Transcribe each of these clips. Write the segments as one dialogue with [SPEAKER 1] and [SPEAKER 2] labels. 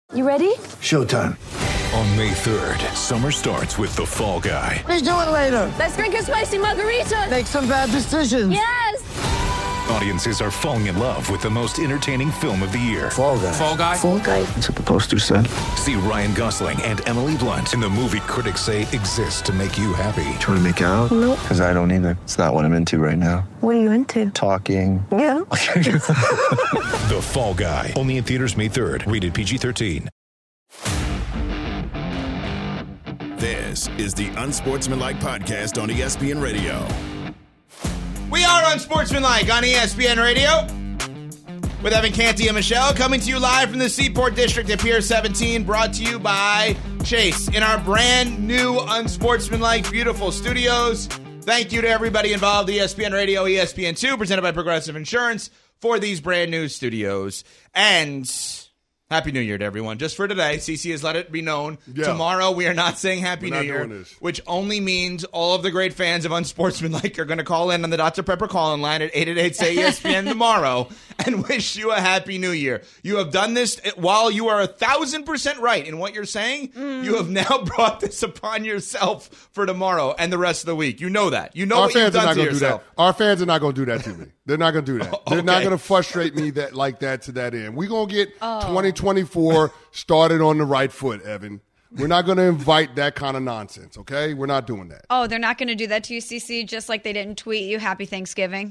[SPEAKER 1] You ready?
[SPEAKER 2] Showtime.
[SPEAKER 3] On May 3rd, summer starts with The Fall Guy.
[SPEAKER 1] Let's do it later. Let's drink a spicy margarita.
[SPEAKER 2] Make some bad decisions.
[SPEAKER 1] Yes.
[SPEAKER 3] Audiences are falling in love with the most entertaining film of the year.
[SPEAKER 2] Fall Guy.
[SPEAKER 4] Fall Guy?
[SPEAKER 1] Fall guy.
[SPEAKER 2] That's what the poster said.
[SPEAKER 3] See Ryan Gosling and Emily Blunt in the movie critics say exists to make you happy.
[SPEAKER 2] Trying to make it out?
[SPEAKER 1] Nope.
[SPEAKER 2] Because I don't either. It's not what I'm into right now.
[SPEAKER 1] What are you into?
[SPEAKER 2] Talking.
[SPEAKER 1] Yeah.
[SPEAKER 3] The Fall Guy. Only in theaters May 3rd. Rated PG-13.
[SPEAKER 5] This is the Unsportsmanlike Podcast on ESPN Radio.
[SPEAKER 4] We are Unsportsmanlike on ESPN Radio with Evan Canty and Michelle, coming to you live from the Seaport District at Pier 17, brought to you by Chase in our brand new Unsportsmanlike beautiful studios. Thank you to everybody involved, ESPN Radio, ESPN2, presented by Progressive Insurance, for these brand new studios. And Happy New Year to everyone. Just for today, CC has let it be known. Yeah. Tomorrow, we are not saying Happy New Year, which only means all of the great fans of Unsportsmanlike are going to call in on the Dr. Pepper call-in line at 888-SAY-ESPN tomorrow and wish you a Happy New Year. You have done this while you are 1,000% right in what you're saying. You have now brought this upon yourself for tomorrow and the rest of the week. You know that. You know what you've done to yourself.
[SPEAKER 6] Our fans are not going to do that to me. They're not going to do that. They're not going to frustrate me like that to that end. We're going to get 2024 started on the right foot, Evan. We're not going to invite that kind of nonsense, okay? We're not doing that.
[SPEAKER 7] Oh, they're not going to do that to you, CC, just like they didn't tweet you Happy Thanksgiving?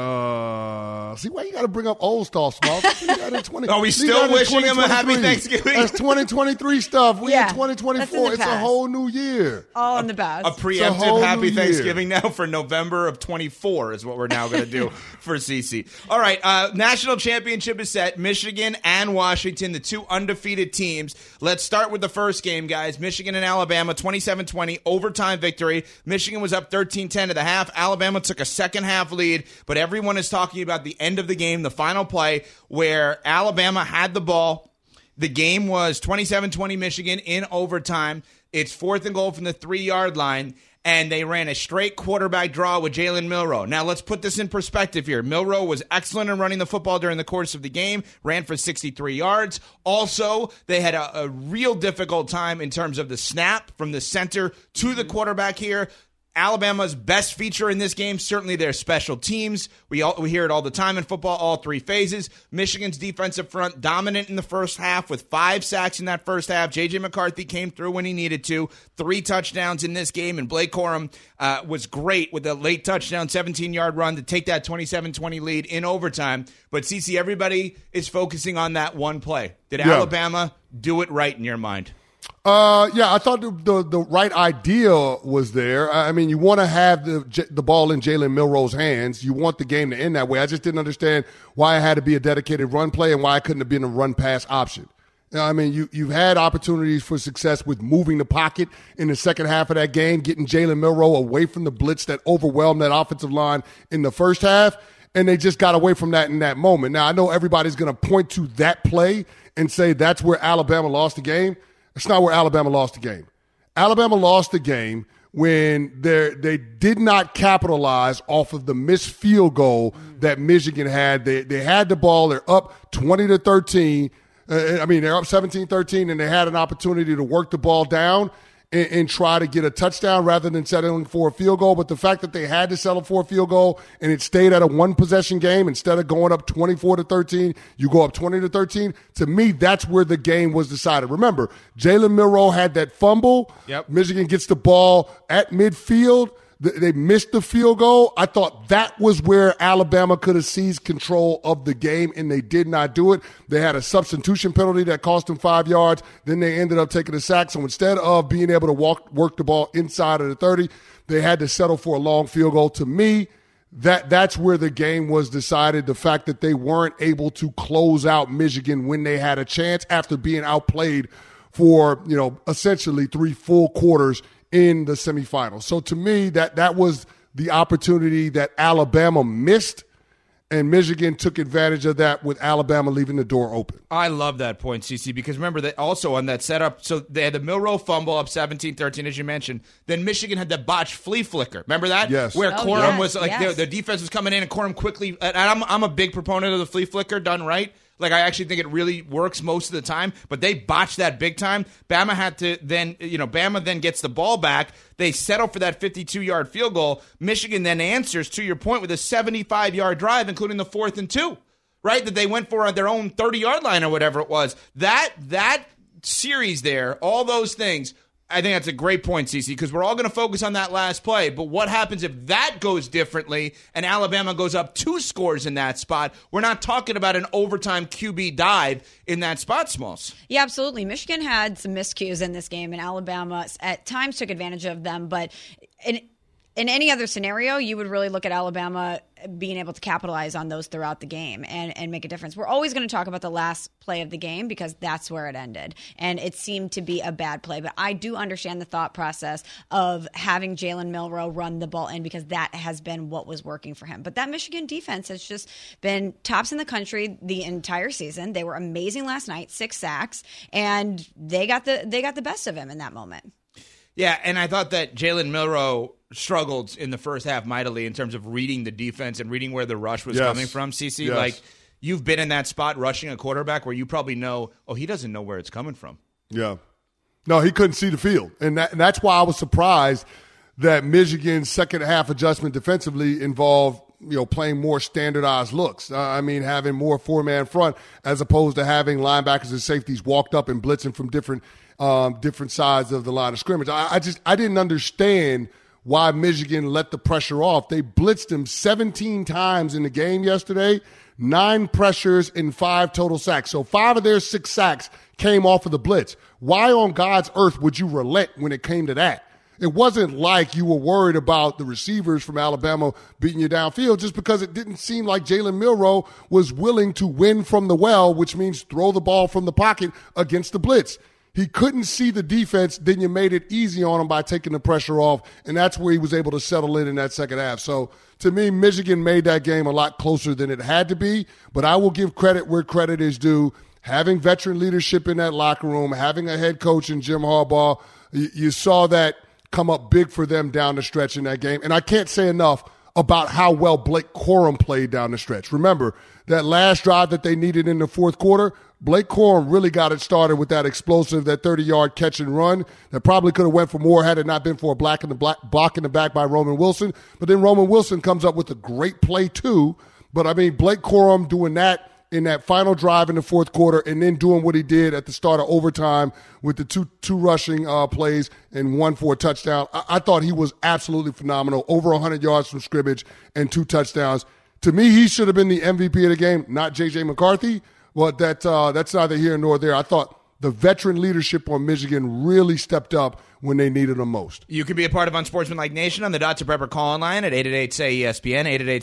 [SPEAKER 6] See why you got to bring up old stuff, Smalls?
[SPEAKER 4] Are we still wishing him a Happy Thanksgiving?
[SPEAKER 6] That's 2023 stuff. We in 2024. It's a whole new year.
[SPEAKER 7] All in the past.
[SPEAKER 4] A preemptive Happy Thanksgiving now for November of 24 is what we're now going to do for CC. All right, national championship is set. Michigan and Washington, the two undefeated teams. Let's start with the first game, guys. Michigan and Alabama, 27-20, overtime victory. Michigan was up 13-10 at the half. Alabama took a second-half lead, but everyone is talking about the end of the game, the final play, where Alabama had the ball. The game was 27-20 Michigan in overtime. It's 4th and goal from the 3-yard line, and they ran a straight quarterback draw with Jalen Milroe. Now, let's put this in perspective here. Milroe was excellent in running the football during the course of the game, ran for 63 yards. Also, they had a real difficult time in terms of the snap from the center to the quarterback here. Alabama's best feature in this game, certainly their special teams. We hear it all the time in football, all three phases. Michigan's defensive front dominant in the first half with 5 sacks in that first half. J.J. McCarthy came through when he needed to. 3 touchdowns in this game, and Blake Corum was great with a late touchdown, 17-yard run to take that 27-20 lead in overtime. But, CeCe, everybody is focusing on that one play. Did Alabama do it right in your mind?
[SPEAKER 6] I thought the right idea was there. I mean, you want to have the ball in Jalen Milroe's hands. You want the game to end that way. I just didn't understand why it had to be a dedicated run play and why it couldn't have been a run-pass option. I mean, you've had opportunities for success with moving the pocket in the second half of that game, getting Jalen Milroe away from the blitz that overwhelmed that offensive line in the first half, and they just got away from that in that moment. Now, I know everybody's going to point to that play and say that's where Alabama lost the game. That's not where Alabama lost the game. Alabama lost the game when they did not capitalize off of the missed field goal that Michigan had. They had the ball. They're up 20-13. They're up 17-13, and they had an opportunity to work the ball down and try to get a touchdown rather than settling for a field goal. But the fact that they had to settle for a field goal and it stayed at a one-possession game instead of going up 24-13, you go up 20-13. To me, that's where the game was decided. Remember, Jalen Milroe had that fumble. Yep. Michigan gets the ball at midfield. They missed the field goal. I thought that was where Alabama could have seized control of the game, and they did not do it. They had a substitution penalty that cost them 5 yards. Then they ended up taking a sack. So instead of being able to work the ball inside of the 30, they had to settle for a long field goal. To me, that's where the game was decided. The fact that they weren't able to close out Michigan when they had a chance after being outplayed for, essentially 3 full quarters in the semifinals. So to me, that was the opportunity that Alabama missed, and Michigan took advantage of that with Alabama leaving the door open.
[SPEAKER 4] I love that point, CC, because remember that also on that setup, so they had the Milroe fumble up 17-13, as you mentioned. Then Michigan had the botched flea flicker. Remember that?
[SPEAKER 6] Yes.
[SPEAKER 4] Where Corum was like, the defense was coming in, and Corum quickly, and I'm a big proponent of the flea flicker done right. Like, I actually think it really works most of the time, but they botched that big time. Bama then gets the ball back. They settle for that 52-yard field goal. Michigan then answers, to your point, with a 75-yard drive, including the 4th and 2, right, that they went for on their own 30-yard line or whatever it was. That series there, all those things, I think that's a great point, Cece, because we're all going to focus on that last play. But what happens if that goes differently and Alabama goes up 2 scores in that spot? We're not talking about an overtime QB dive in that spot, Smalls.
[SPEAKER 7] Yeah, absolutely. Michigan had some miscues in this game, and Alabama at times took advantage of them. But in any other scenario, you would really look at Alabama being able to capitalize on those throughout the game and make a difference. We're always going to talk about the last play of the game because that's where it ended. And it seemed to be a bad play. But I do understand the thought process of having Jalen Milroe run the ball in because that has been what was working for him. But that Michigan defense has just been tops in the country the entire season. They were amazing last night, 6 sacks, and they got the best of him in that moment.
[SPEAKER 4] Yeah, and I thought that Jalen Milroe struggled in the first half mightily in terms of reading the defense and reading where the rush was coming from, CC.
[SPEAKER 6] Yes.
[SPEAKER 4] Like, you've been in that spot rushing a quarterback where you probably know, he doesn't know where it's coming from.
[SPEAKER 6] Yeah. No, he couldn't see the field. And that's why I was surprised that Michigan's second half adjustment defensively involved playing more standardized looks. Having more 4-man front as opposed to having linebackers and safeties walked up and blitzing from different sides of the line of scrimmage. I didn't understand why Michigan let the pressure off. They blitzed him 17 times in the game yesterday, 9 pressures and 5 total sacks. So 5 of their 6 sacks came off of the blitz. Why on God's earth would you relent when it came to that? It wasn't like you were worried about the receivers from Alabama beating you downfield just because it didn't seem like Jalen Milroe was willing to win from the well, which means throw the ball from the pocket against the blitz. He couldn't see the defense, then you made it easy on him by taking the pressure off, and that's where he was able to settle in that second half. So, to me, Michigan made that game a lot closer than it had to be, but I will give credit where credit is due. Having veteran leadership in that locker room, having a head coach in Jim Harbaugh, you saw that come up big for them down the stretch in that game. And I can't say enough about how well Blake Corum played down the stretch. Remember, that last drive that they needed in the fourth quarter, Blake Corum really got it started with that explosive, that 30-yard catch and run that probably could have went for more had it not been for a block in the back by Roman Wilson. But then Roman Wilson comes up with a great play too. But, Blake Corum doing that in that final drive in the fourth quarter and then doing what he did at the start of overtime with the two rushing plays and 1 for a touchdown. I thought he was absolutely phenomenal, over 100 yards from scrimmage and 2 touchdowns. To me, he should have been the MVP of the game, not J.J. McCarthy. But that's neither here nor there. I thought the veteran leadership on Michigan really stepped up when they needed them most.
[SPEAKER 4] You can be a part of Unsportsmanlike Nation on the Dr. Pepper call-in line at 888-SAY-ESPN,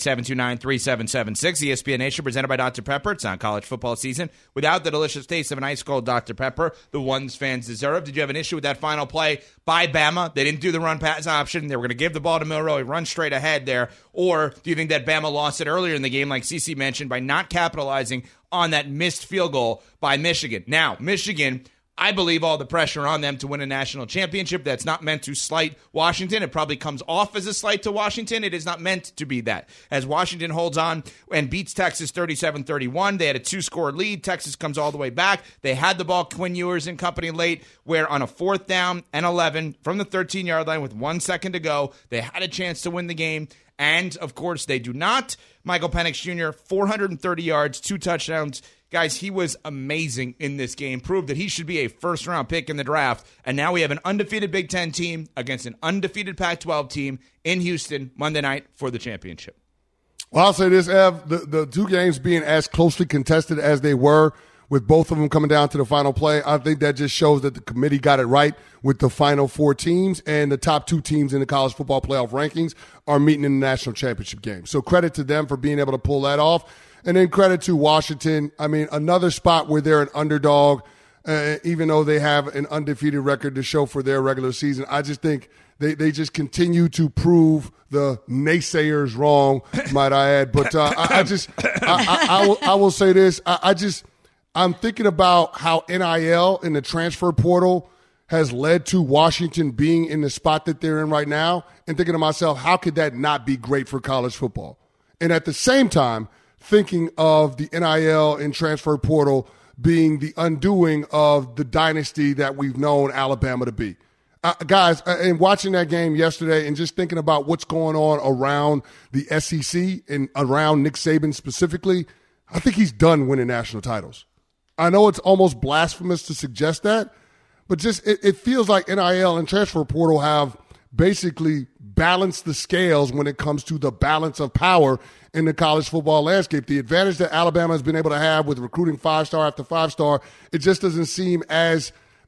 [SPEAKER 4] 888-729-3776. ESPN Nation presented by Dr. Pepper. It's not college football season without the delicious taste of an ice-cold Dr. Pepper, the ones fans deserve. Did you have an issue with that final play by Bama? They didn't do the run-pass option. They were going to give the ball to Milroe. He runs straight ahead there. Or do you think that Bama lost it earlier in the game, like CeCe mentioned, by not capitalizing on that missed field goal by Michigan? Now, Michigan, I believe all the pressure on them to win a national championship. That's not meant to slight Washington. It probably comes off as a slight to Washington. It is not meant to be that. As Washington holds on and beats Texas 37-31, they had a 2-score lead. Texas comes all the way back. They had the ball, Quinn Ewers and company late, where on a 4th down and 11 from the 13-yard line with 1 second to go, they had a chance to win the game. And, of course, they do not. Michael Penix Jr., 430 yards, 2 touchdowns. Guys, he was amazing in this game, proved that he should be a first-round pick in the draft. And now we have an undefeated Big Ten team against an undefeated Pac-12 team in Houston Monday night for the championship.
[SPEAKER 6] Well, I'll say this, Ev, the 2 games being as closely contested as they were, with both of them coming down to the final play, I think that just shows that the committee got it right with the final 4 teams, and the top 2 teams in the college football playoff rankings are meeting in the national championship game. So credit to them for being able to pull that off. And then credit to Washington. Another spot where they're an underdog, even though they have an undefeated record to show for their regular season. I just think they just continue to prove the naysayers wrong, might I add. But I will say this. I'm thinking about how NIL in the transfer portal has led to Washington being in the spot that they're in right now, and thinking to myself, how could that not be great for college football? And at the same time, thinking of the NIL and transfer portal being the undoing of the dynasty that we've known Alabama to be. Guys, in watching that game yesterday and just thinking about what's going on around the SEC and around Nick Saban specifically, I think he's done winning national titles. I know it's almost blasphemous to suggest that, but just it feels like NIL and transfer portal have basically balanced the scales when it comes to the balance of power in the college football landscape. The advantage that Alabama has been able to have with recruiting 5-star after 5-star, it just doesn't seem as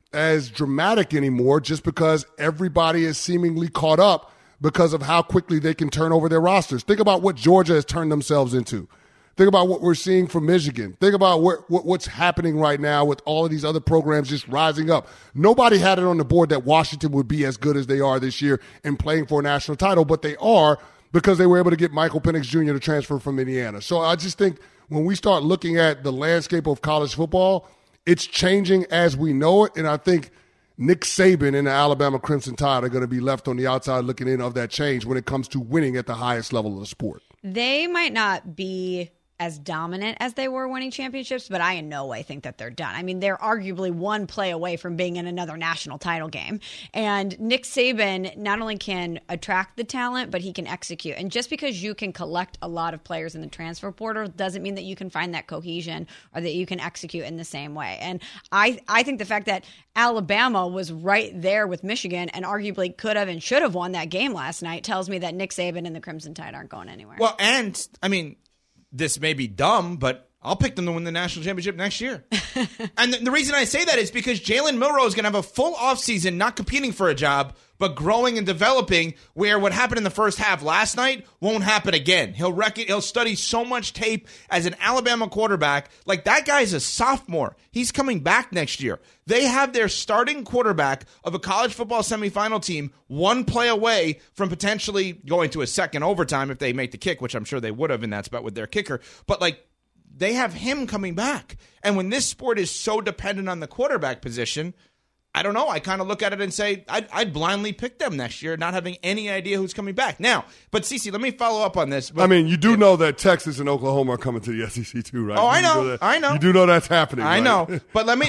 [SPEAKER 6] dramatic anymore just because everybody is seemingly caught up because of how quickly they can turn over their rosters. Think about what Georgia has turned themselves into. Think about what we're seeing from Michigan. Think about what's happening right now with all of these other programs just rising up. Nobody had it on the board that Washington would be as good as they are this year in playing for a national title, but they are because they were able to get Michael Penix Jr. to transfer from Indiana. So I just think when we start looking at the landscape of college football, it's changing as we know it, and I think Nick Saban and the Alabama Crimson Tide are going to be left on the outside looking in of that change when it comes to winning at the highest level of the sport.
[SPEAKER 7] They might not be as dominant as they were winning championships, but I in no way think that they're done. I mean, they're arguably one play away from being in another national title game. And Nick Saban not only can attract the talent, but he can execute. And just because you can collect a lot of players in the transfer portal doesn't mean that you can find that cohesion or that you can execute in the same way. And I think the fact that Alabama was right there with Michigan and arguably could have and should have won that game last night tells me that Nick Saban and the Crimson Tide aren't going anywhere.
[SPEAKER 4] Well, and, I mean, this may be dumb, but I'll pick them to win the national championship next year. And the reason I say that is because Jalen Milroe is going to have a full offseason not competing for a job, but growing and developing, where what happened in the first half last night won't happen again. He'll study so much tape as an Alabama quarterback. Like, that guy's a sophomore. He's coming back next year. They have their starting quarterback of a college football semifinal team one play away from potentially going to a second overtime if they make the kick, which I'm sure they would have in that spot with their kicker. But, like, they have him coming back. And when this sport is so dependent on the quarterback position, I don't know. I kind of look at it and say I'd blindly pick them next year, not having any idea who's coming back. Now, but Cece, let me follow up on this.
[SPEAKER 6] I mean, you do know that Texas and Oklahoma are coming to the SEC too, right?
[SPEAKER 4] Oh, I know.
[SPEAKER 6] You do know that's happening.
[SPEAKER 4] I
[SPEAKER 6] right?
[SPEAKER 4] know. But let me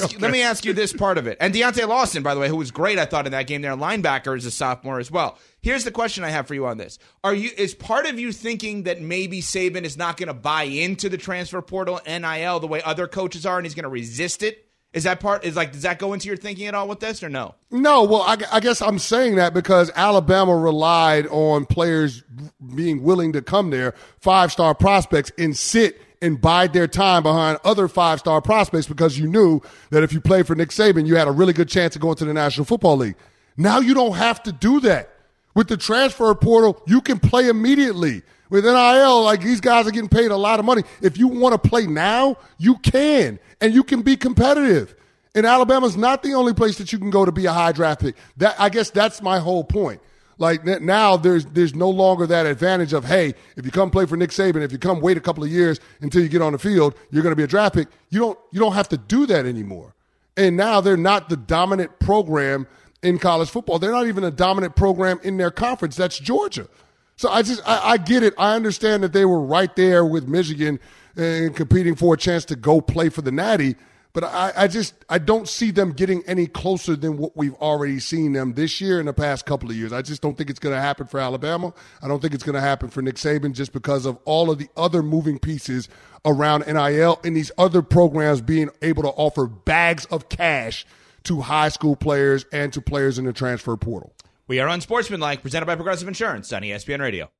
[SPEAKER 4] ask you this part of it. And Deontay Lawson, by the way, who was great, I thought, in that game there, linebacker, is a sophomore as well. Here's the question I have for you on this. Is part of you thinking that maybe Saban is not going to buy into the transfer portal, NIL, the way other coaches are, and he's going to resist it? Does that go into your thinking at all with this, or no?
[SPEAKER 6] No, well, I guess I'm saying that because Alabama relied on players being willing to come there, 5-star prospects, and sit and bide their time behind other 5-star prospects because you knew that if you played for Nick Saban, you had a really good chance of going to the National Football League. Now you don't have to do that. With the transfer portal, you can play immediately. With NIL, like, these guys are getting paid a lot of money. If you want to play now, you can, and you can be competitive. And Alabama's not the only place that you can go to be a high draft pick. I guess that's my whole point. Like, now there's no longer that advantage of, hey, if you come play for Nick Saban, if you come wait a couple of years until you get on the field, you're going to be a draft pick. You don't have to do that anymore. And now they're not the dominant program in college football. They're not even a dominant program in their conference. That's Georgia. So I get it. I understand that they were right there with Michigan and competing for a chance to go play for the Natty, but I don't see them getting any closer than what we've already seen them this year and the past couple of years. I just don't think it's going to happen for Alabama. I don't think it's going to happen for Nick Saban just because of all of the other moving pieces around NIL and these other programs being able to offer bags of cash to high school players and to players in the transfer portal.
[SPEAKER 4] We are Unsportsmanlike, presented by Progressive Insurance on ESPN Radio.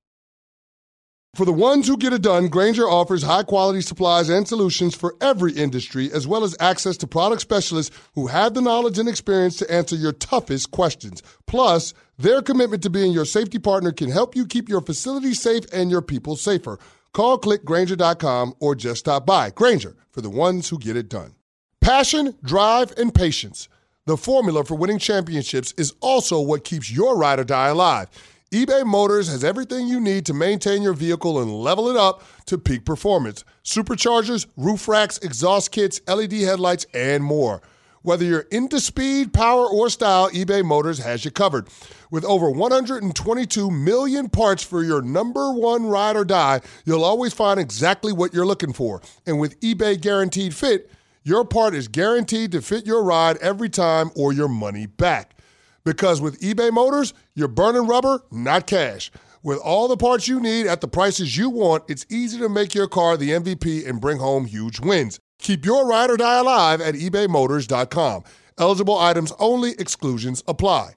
[SPEAKER 6] For the ones who get it done, Grainger offers high-quality supplies and solutions for every industry, as well as access to product specialists who have the knowledge and experience to answer your toughest questions. Plus, their commitment to being your safety partner can help you keep your facility safe and your people safer. Call, click Grainger.com, or just stop by. Grainger, for the ones who get it done. Passion, drive, and patience. The formula for winning championships is also what keeps your ride or die alive. eBay Motors has everything you need to maintain your vehicle and level it up to peak performance. Superchargers, roof racks, exhaust kits, LED headlights, and more. Whether you're into speed, power, or style, eBay Motors has you covered. With over 122 million parts for your number one ride or die, you'll always find exactly what you're looking for. And with eBay Guaranteed Fit, your part is guaranteed to fit your ride every time or your money back. Because with eBay Motors, you're burning rubber, not cash. With all the parts you need at the prices you want, it's easy to make your car the MVP and bring home huge wins. Keep your ride or die alive at ebaymotors.com. Eligible items only. Exclusions apply.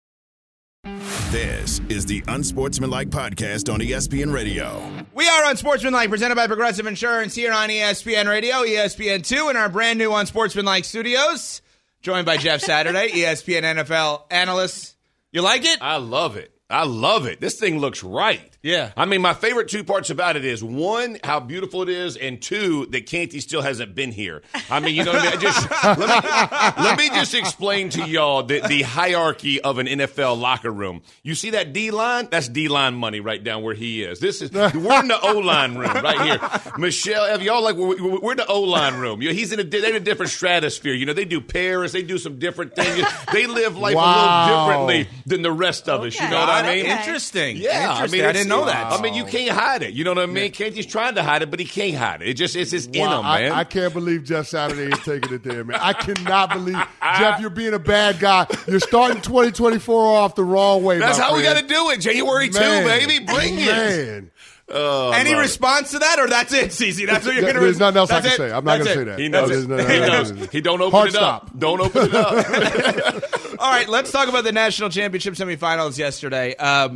[SPEAKER 5] This is the Unsportsmanlike Podcast on ESPN Radio.
[SPEAKER 4] We are Unsportsmanlike, presented by Progressive Insurance here on ESPN Radio, ESPN2, in our brand new Unsportsmanlike studios. Joined by Jeff Saturday, ESPN NFL analyst. You like it?
[SPEAKER 8] I love it. I love it. This thing looks right.
[SPEAKER 4] Yeah.
[SPEAKER 8] I mean, my favorite two parts about it is, one, how beautiful it is, and two, that Canty still hasn't been here. I mean, you know what I mean? Let me just explain to y'all the hierarchy of an NFL locker room. You see that D-line? That's D-line money right down where he is. We're in the O-line room right here. Michelle, y'all like, we're in the O-line room. He's in a different stratosphere. You know, they do pairs. They do some different things. They live life a little differently than the rest of us. You know what I mean?
[SPEAKER 4] Interesting.
[SPEAKER 8] Yeah.
[SPEAKER 4] Interesting. I didn't know that.
[SPEAKER 8] I mean, you can't hide it. You know what I mean? Yeah. Canty's trying to hide it, but he can't hide it. It's just in him, man.
[SPEAKER 6] I can't believe Jeff Saturday is taking it there, man. I cannot believe, Jeff, you're being a bad guy. You're starting 2024 off the wrong way,
[SPEAKER 8] That's how we got to do it. January 2, baby. Bring it.
[SPEAKER 4] Any response to that, or that's it, CeCe? That's what you're going to.
[SPEAKER 6] There's nothing else I can say. I'm not going to say that.
[SPEAKER 8] He knows. He knows. He don't open it up. Don't open it up.
[SPEAKER 4] All right, let's talk about the national championship semifinals yesterday.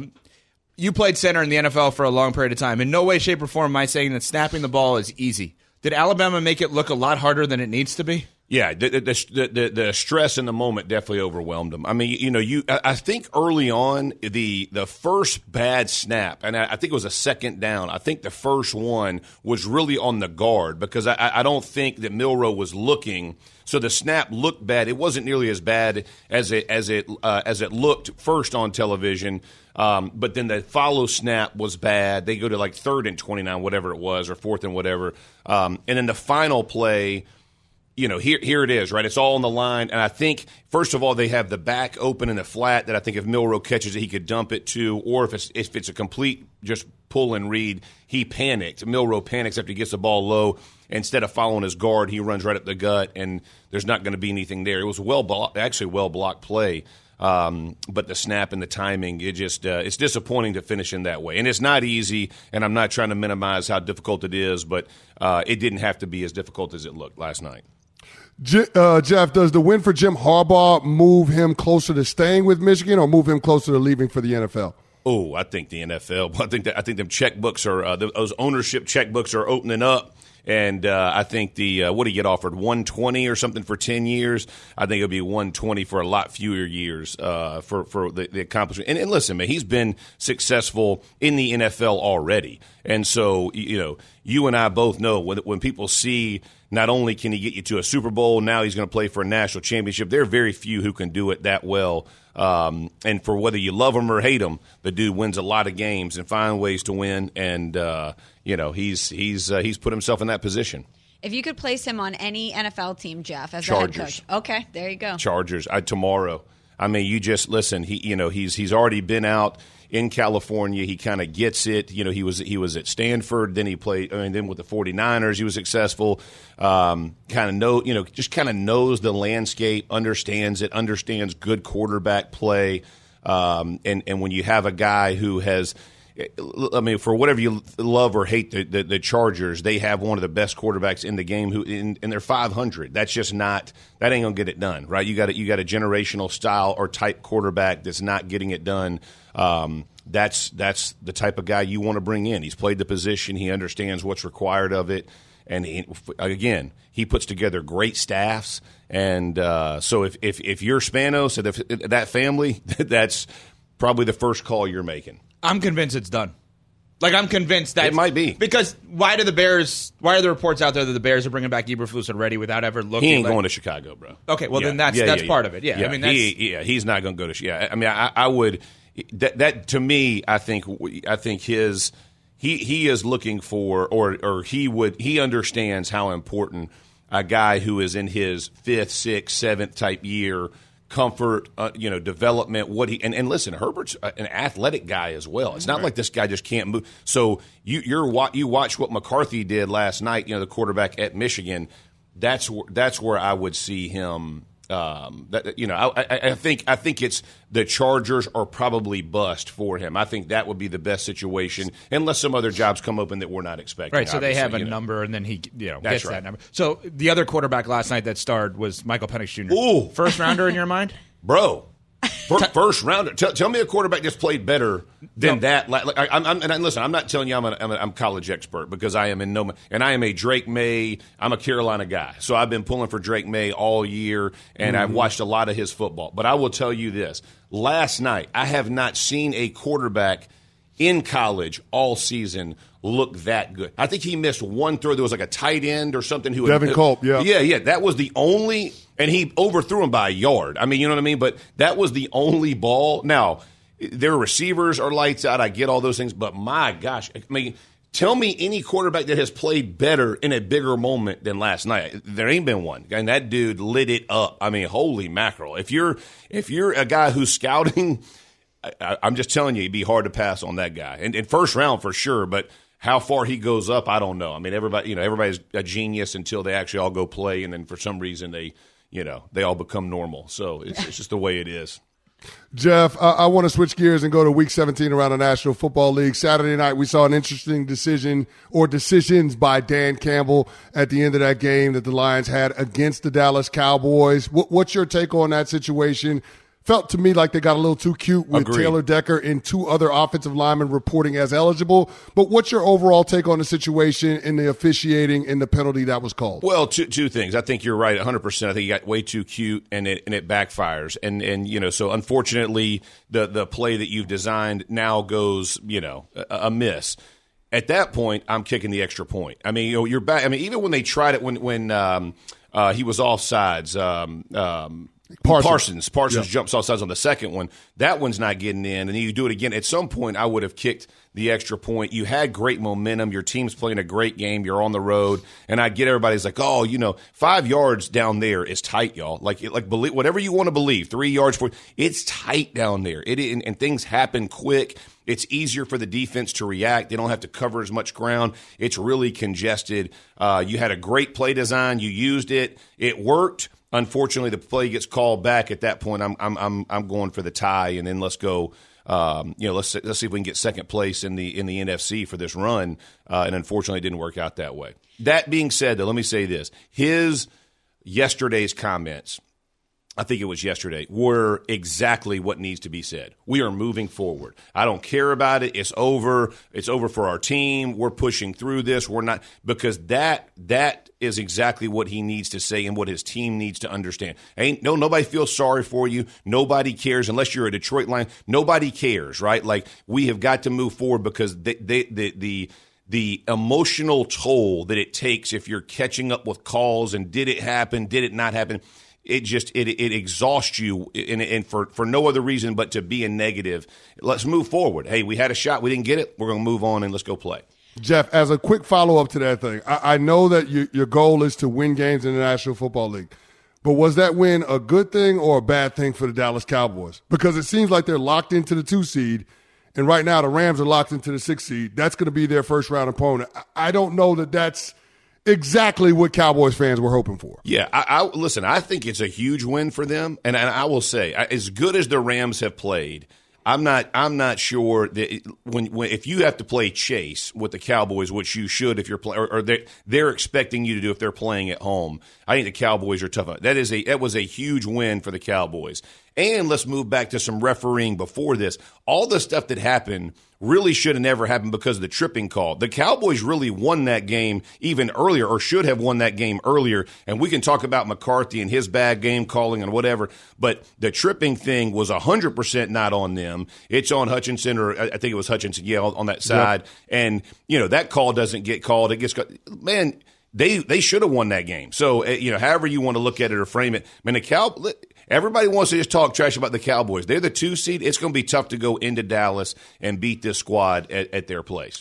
[SPEAKER 4] You played center in the NFL for a long period of time. In no way, shape, or form am I saying that snapping the ball is easy. Did Alabama make it look a lot harder than it needs to be?
[SPEAKER 8] Yeah, the stress in the moment definitely overwhelmed them. I mean, you know, I think early on the first bad snap, and I think it was a second down. I think the first one was really on the guard because I don't think that Milroe was looking. So the snap looked bad. It wasn't nearly as bad as it looked first on television. But then the follow snap was bad. They go to like 3rd and 29, whatever it was, or 4th and whatever. And then the final play, you know, here it is, right? It's all on the line. And I think, first of all, they have the back open in the flat that I think if Milroe catches it, he could dump it to. Or if it's a complete just pull and read, he panicked. Milroe panics after he gets the ball low. Instead of following his guard, he runs right up the gut, and there's not going to be anything there. It was a well-blocked play. But the snap and the timing, it's disappointing to finish in that way. And it's not easy, and I'm not trying to minimize how difficult it is, but it didn't have to be as difficult as it looked last night.
[SPEAKER 6] Jeff, does the win for Jim Harbaugh move him closer to staying with Michigan or move him closer to leaving for the NFL?
[SPEAKER 8] Oh, I think the NFL. I think them checkbooks are those ownership checkbooks are opening up. And I think what did he get offered, $120 or something for 10 years? I think it'll be $120 for a lot fewer years for the accomplishment. And listen, man, he's been successful in the NFL already. And so, you know, you and I both know when people see not only can he get you to a Super Bowl, now he's going to play for a national championship. There are very few who can do it that well. And for whether you love him or hate him, the dude wins a lot of games and finds ways to win. And you know, he's put himself in that position.
[SPEAKER 7] If you could place him on any NFL team, Jeff, as
[SPEAKER 8] Chargers.
[SPEAKER 7] a head coach, okay, there you go.
[SPEAKER 8] Chargers tomorrow. I mean, you just listen. He's already been out in California. He kind of gets it. You know, he was at Stanford. Then he played. I mean, then with the 49ers, he was successful. Just kind of knows the landscape, understands it, understands good quarterback play. And when you have a guy who has, I mean, for whatever you love or hate the Chargers, they have one of the best quarterbacks in the game and they're 500. That's just not – that ain't going to get it done, right? You got a generational style or type quarterback that's not getting it done. That's the type of guy you want to bring in. He's played the position. He understands what's required of it. And he puts together great staffs. And so if you're Spanos and that family, that's probably the first call you're making.
[SPEAKER 4] I'm convinced it's done. Like, I'm convinced that
[SPEAKER 8] it might be.
[SPEAKER 4] Because why are the reports out there that the Bears are bringing back Eberflus already without ever looking?
[SPEAKER 8] He ain't going to Chicago, bro.
[SPEAKER 4] Okay, well, then that's part of it. Yeah. I mean,
[SPEAKER 8] he's not going to go to Chicago. I mean, I would that to me, I think he is looking for, or he understands how important a guy who is in his 5th, 6th, 7th type year, comfort, development. And listen, Herbert's an athletic guy as well. It's not like this guy just can't move. So you watch what McCarthy did last night. The quarterback at Michigan. That's where I would see him. I think it's the Chargers are probably bust for him. I think that would be the best situation, unless some other jobs come open that we're not expecting.
[SPEAKER 9] Right, so they have a number, and then he gets
[SPEAKER 8] right.
[SPEAKER 9] that number. So the other quarterback last night that starred was Michael Penix Jr.
[SPEAKER 8] Ooh.
[SPEAKER 9] First rounder in your mind?
[SPEAKER 8] Bro. First rounder. Tell me a quarterback that's played better than that. Listen, I'm not telling you I'm a college expert, because I am in no. And I am a Drake May. I'm a Carolina guy, so I've been pulling for Drake May all year, and I've watched a lot of his football. But I will tell you this: last night, I have not seen a quarterback in college all season look that good. I think he missed one throw. There was like a tight end or something.
[SPEAKER 6] Devin Culp, yeah.
[SPEAKER 8] Yeah. That was the only, and he overthrew him by a yard. I mean, you know what I mean? But that was the only ball. Now, their receivers are lights out. I get all those things. But my gosh, I mean, tell me any quarterback that has played better in a bigger moment than last night. There ain't been one. And that dude lit it up. I mean, holy mackerel. If you're a guy who's scouting, I'm just telling you, it'd be hard to pass on that guy. And first round for sure, but how far he goes up, I don't know. I mean, everybody's a genius until they actually all go play, and then for some reason they all become normal. So it's just the way it is.
[SPEAKER 6] Jeff, I want to switch gears and go to Week 17 around the National Football League. Saturday night, we saw an interesting decisions by Dan Campbell at the end of that game that the Lions had against the Dallas Cowboys. What's your take on that situation? Felt to me like they got a little too cute with
[SPEAKER 8] Agreed.
[SPEAKER 6] Taylor Decker and 2 other offensive linemen reporting as eligible. But what's your overall take on the situation and the officiating and the penalty that was called?
[SPEAKER 8] Well, two things. I think you're right 100%. I think you got way too cute, and it backfires. And so unfortunately, the play that you've designed now goes, amiss. At that point, I'm kicking the extra point. I mean, you're back. I mean, even when they tried it when he was offsides, Parsons jumps offsides on the second one. That one's not getting in, and then you do it again. At some point, I would have kicked the extra point. You had great momentum. Your team's playing a great game. You're on the road, and I get everybody's like, 5 yards down there is tight, y'all. Like believe whatever you want to believe. 3 yards for it's tight down there. And things happen quick. It's easier for the defense to react. They don't have to cover as much ground. It's really congested. You had a great play design. You used it. It worked. Unfortunately, the play gets called back. At that point, I'm going for the tie, and then let's go. Let's see if we can get second place in the NFC for this run. And unfortunately, it didn't work out that way. That being said, though, let me say this: his yesterday's comments, I think it was yesterday, were exactly what needs to be said. We are moving forward. I don't care about it. It's over. It's over for our team. We're pushing through this. We're not, because that is exactly what he needs to say and what his team needs to understand. Nobody feels sorry for you. Nobody cares unless you're a Detroit Lion. Nobody cares, right? Like, we have got to move forward, because the emotional toll that it takes if you're catching up with calls and did it happen, did it not happen, it exhausts you, and for no other reason but to be a negative. Let's move forward. Hey, we had a shot. We didn't get it. We're going to move on and let's go play.
[SPEAKER 6] Jeff, as a quick follow-up to that thing, I know that your goal is to win games in the National Football League, but was that win a good thing or a bad thing for the Dallas Cowboys? Because it seems like they're locked into the 2 seed, and right now the Rams are locked into the 6 seed. That's going to be their first-round opponent. I don't know that that's exactly what Cowboys fans were hoping for.
[SPEAKER 8] Yeah, listen, I think it's a huge win for them, and I will say, as good as the Rams have played, I'm not sure that when if you have to play chase with the Cowboys, which you should if you're playing, or they're expecting you to do if they're playing at home. I think the Cowboys are tough. That was a huge win for the Cowboys. And let's move back to some refereeing before this. All the stuff that happened really should have never happened because of the tripping call. The Cowboys really won that game even earlier, or should have won that game earlier. And we can talk about McCarthy and his bad game calling and whatever, but the tripping thing was 100% not on them. It's on Hutchinson, or I think it was Hutchinson, on that side. Yep. And, that call doesn't get called. It gets – man, they should have won that game. So, however you want to look at it or frame it. I mean, everybody wants to just talk trash about the Cowboys. They're the 2 seed. It's going to be tough to go into Dallas and beat this squad at their place.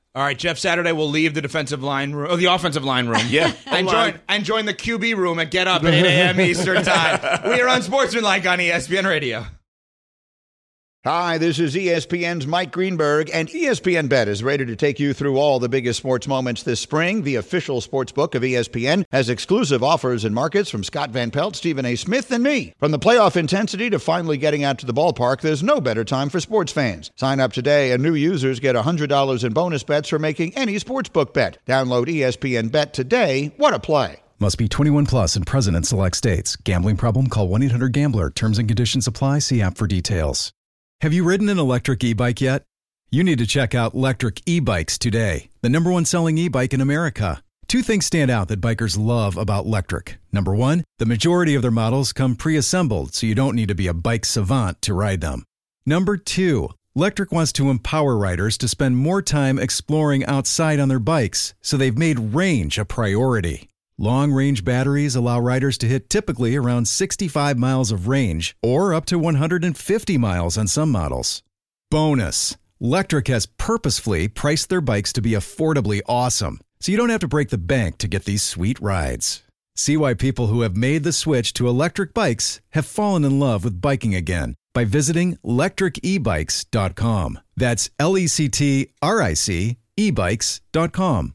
[SPEAKER 4] All right, Jeff Saturday will leave the offensive line room,
[SPEAKER 8] Yeah.
[SPEAKER 4] and join the QB room at Get Up at 8 a.m. Eastern Time. We are on Sportsmanlike on ESPN Radio.
[SPEAKER 10] Hi, this is ESPN's Mike Greenberg, and ESPN Bet is ready to take you through all the biggest sports moments this spring. The official sports book of ESPN has exclusive offers and markets from Scott Van Pelt, Stephen A. Smith, and me. From the playoff intensity to finally getting out to the ballpark, there's no better time for sports fans. Sign up today, and new users get $100 in bonus bets for making any sportsbook bet. Download ESPN Bet today. What a play.
[SPEAKER 11] Must be 21 plus and present in select states. Gambling problem? Call 1-800-GAMBLER. Terms and conditions apply. See app for details. Have you ridden an electric e-bike yet? You need to check out Lectric E-Bikes today, the #1 selling e-bike in America. Two things stand out that bikers love about Lectric. Number one, the majority of their models come pre-assembled, so you don't need to be a bike savant to ride them. Number two, Lectric wants to empower riders to spend more time exploring outside on their bikes, so they've made range a priority. Long-range batteries allow riders to hit typically around 65 miles of range or up to 150 miles on some models. Bonus, Lectric has purposefully priced their bikes to be affordably awesome, so you don't have to break the bank to get these sweet rides. See why people who have made the switch to electric bikes have fallen in love with biking again by visiting lectricebikes.com. That's LECTRIC ebikes.com.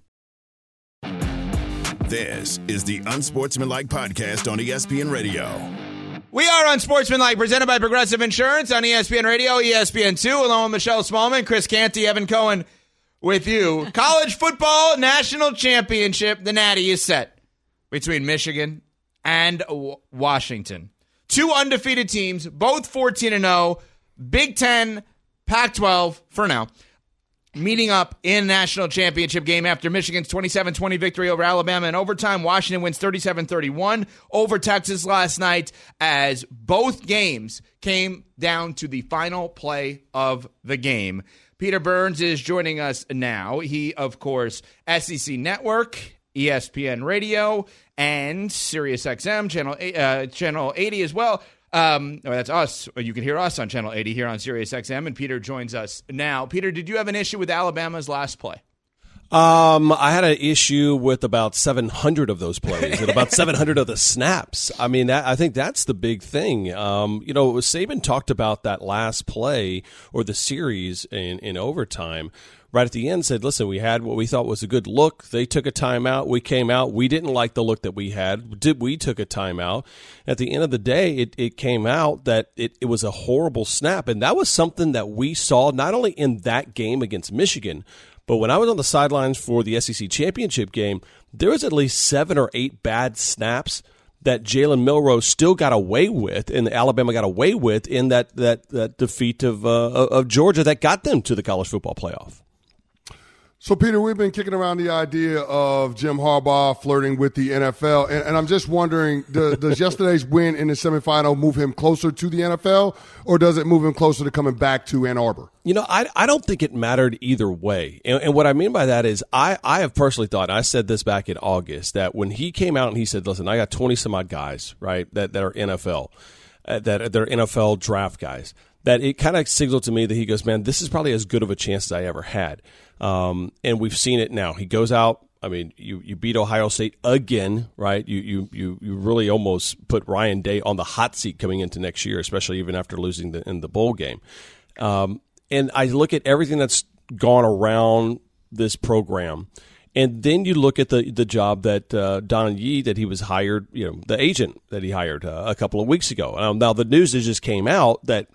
[SPEAKER 5] This is the Unsportsmanlike Podcast on ESPN Radio.
[SPEAKER 4] We are on Sportsmanlike, presented by Progressive Insurance on ESPN Radio, ESPN2, along with Michelle Smallman, Chris Canty, Evan Cohen with you. College football national championship, the Natty, is set between Michigan and Washington. Two undefeated teams, both 14-0, Big Ten, Pac-12 for now, meeting up in national championship game after Michigan's 27-20 victory over Alabama in overtime. Washington wins 37-31 over Texas last night as both games came down to the final play of the game. Peter Burns is joining us now. He, of course, SEC Network, ESPN Radio, and SiriusXM, Channel 80 as well. That's us. You can hear us on Channel 80 here on SiriusXM, and Peter joins us now. Peter, did you have an issue with Alabama's last play?
[SPEAKER 12] I had an issue with about 700 of those plays and about 700 of the snaps. I mean, I think that's the big thing. Saban talked about that last play or the series in overtime. Right at the end, said, listen, we had what we thought was a good look. They took a timeout. We came out. We didn't like the look that we had. We took a timeout. At the end of the day, it came out that it was a horrible snap. And that was something that we saw not only in that game against Michigan, but when I was on the sidelines for the SEC championship game, there was at least 7 or 8 bad snaps that Jalen Milroe still got away with and Alabama got away with in that defeat of Georgia that got them to the college football playoff.
[SPEAKER 6] So, Peter, we've been kicking around the idea of Jim Harbaugh flirting with the NFL, and I'm just wondering, does yesterday's win in the semifinal move him closer to the NFL, or does it move him closer to coming back to Ann Arbor?
[SPEAKER 12] I don't think it mattered either way. And what I mean by that is I have personally thought, and I said this back in August, that when he came out and he said, listen, I got 20-some-odd guys, right, that are NFL, that are NFL draft guys, that it kind of signaled to me that he goes, man, this is probably as good of a chance as I ever had. And we've seen it now. He goes out. I mean, you beat Ohio State again, right? You really almost put Ryan Day on the hot seat coming into next year, especially even after losing in the bowl game. And I look at everything that's gone around this program, and then you look at the job that Don Yee, that he was hired, the agent that he hired a couple of weeks ago. Now the news that just came out that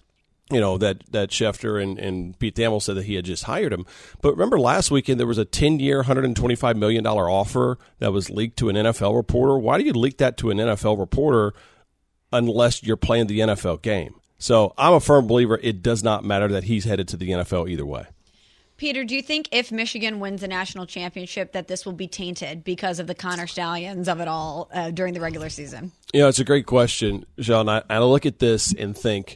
[SPEAKER 12] that Schefter and Pete Thamel said that he had just hired him. But remember last weekend there was a 10-year, $125 million offer that was leaked to an NFL reporter. Why do you leak that to an NFL reporter unless you're playing the NFL game? So I'm a firm believer it does not matter that he's headed to the NFL either way.
[SPEAKER 7] Peter, do you think if Michigan wins a national championship that this will be tainted because of the Connor Stallions of it all during the regular season?
[SPEAKER 12] It's a great question, Sean. I look at this and think,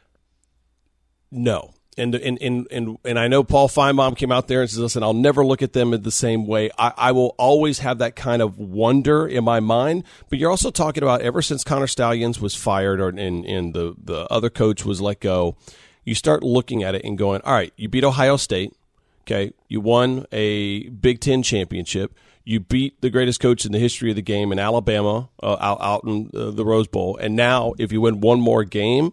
[SPEAKER 12] no. And I know Paul Feinbaum came out there and says, listen, I'll never look at them in the same way. I will always have that kind of wonder in my mind. But you're also talking about ever since Connor Stallions was fired and the other coach was let go, you start looking at it and going, all right, you beat Ohio State. Okay, you won a Big Ten championship. You beat the greatest coach in the history of the game in Alabama out in the Rose Bowl. And now, if you win one more game,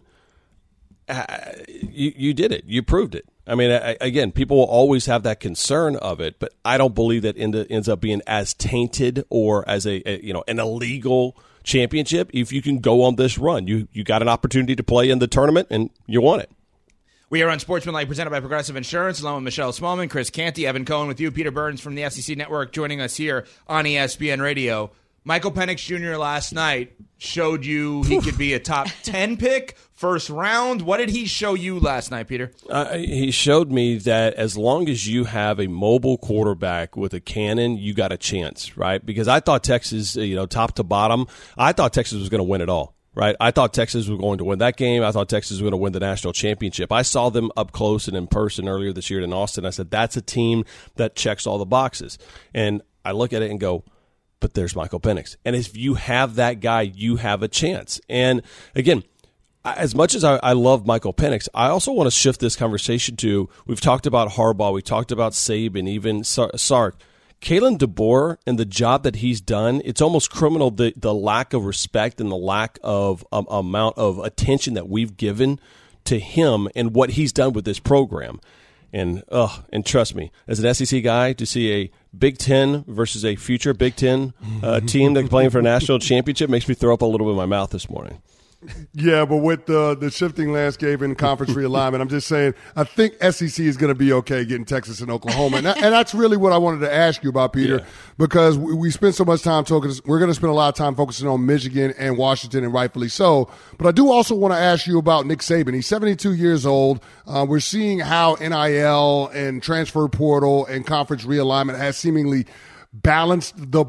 [SPEAKER 12] you did it. You proved it. I mean, again, people will always have that concern of it, but I don't believe that ends up being as tainted or as an illegal championship. If you can go on this run, you got an opportunity to play in the tournament, and you won it.
[SPEAKER 4] We are on Sportsmanlike, presented by Progressive Insurance, along with Michelle Smallman, Chris Canty, Evan Cohen with you, Peter Burns from the SEC Network joining us here on ESPN Radio. Michael Penix Jr. last night showed you he could be a top 10 pick, first round. What did he show you last night, Peter?
[SPEAKER 12] He showed me that as long as you have a mobile quarterback with a cannon, you got a chance, right? Because I thought Texas, top to bottom, I thought Texas was going to win it all. Right, I thought Texas was going to win that game. I thought Texas was going to win the national championship. I saw them up close and in person earlier this year in Austin. I said, that's a team that checks all the boxes. And I look at it and go, but there's Michael Penix. And if you have that guy, you have a chance. And again, as much as I love Michael Penix, I also want to shift this conversation to, we've talked about Harbaugh, we talked about Saban, even Sark. Kalen DeBoer and the job that he's done, it's almost criminal, the lack of respect and the lack of amount of attention that we've given to him and what he's done with this program. And trust me, as an SEC guy, to see a Big Ten versus a future Big Ten team that's playing for a national championship makes me throw up a little bit in my mouth this morning.
[SPEAKER 6] Yeah, but with the shifting landscape and conference realignment, I'm just saying I think SEC is going to be okay getting Texas and Oklahoma. And that's really what I wanted to ask you about, Peter, because we spend so much time talking. We're going to spend a lot of time focusing on Michigan and Washington, and rightfully so. But I do also want to ask you about Nick Saban. He's 72 years old. We're seeing how NIL and transfer portal and conference realignment has seemingly balanced the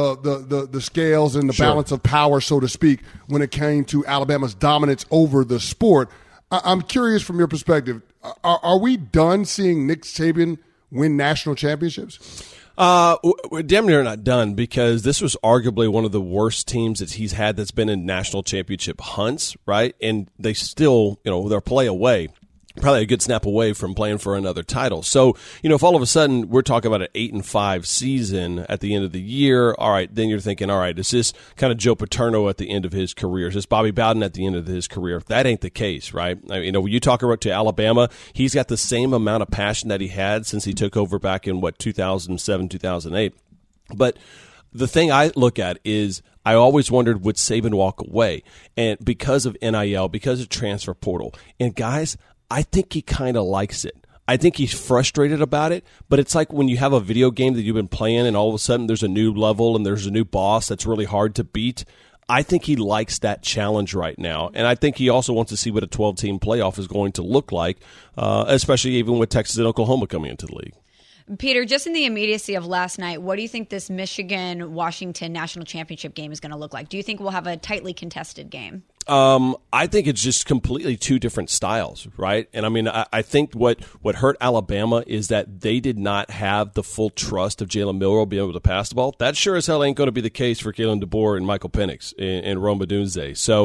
[SPEAKER 6] scales and the balance of power, so to speak, when it came to Alabama's dominance over the sport. I'm curious from your perspective, are we done seeing Nick Saban win national championships?
[SPEAKER 12] We're damn near not done, because this was arguably one of the worst teams that he's had that's been in national championship hunts, right? And they still, they're play away. Probably a good snap away from playing for another title. So, if all of a sudden we're talking about an 8-5 season at the end of the year, all right, then you're thinking, all right, is this kind of Joe Paterno at the end of his career? Is this Bobby Bowden at the end of his career? That ain't the case, right? When you talk about to Alabama, he's got the same amount of passion that he had since he took over back in 2007, 2008. But the thing I look at is, I always wondered, would Saban walk away? And because of NIL, because of transfer portal, and guys, I think he kind of likes it. I think he's frustrated about it, but it's like when you have a video game that you've been playing and all of a sudden there's a new level and there's a new boss that's really hard to beat. I think he likes that challenge right now, and I think he also wants to see what a 12-team playoff is going to look like, especially even with Texas and Oklahoma coming into the league.
[SPEAKER 7] Peter, just in the immediacy of last night, what do you think this Michigan-Washington national championship game is going to look like? Do you think we'll have a tightly contested game?
[SPEAKER 12] I think it's just completely two different styles, right? And I mean, I think what hurt Alabama is that they did not have the full trust of Jalen Milroe being able to pass the ball. That sure as hell ain't going to be the case for Kalen DeBoer and Michael Penix and Rome Odunze. So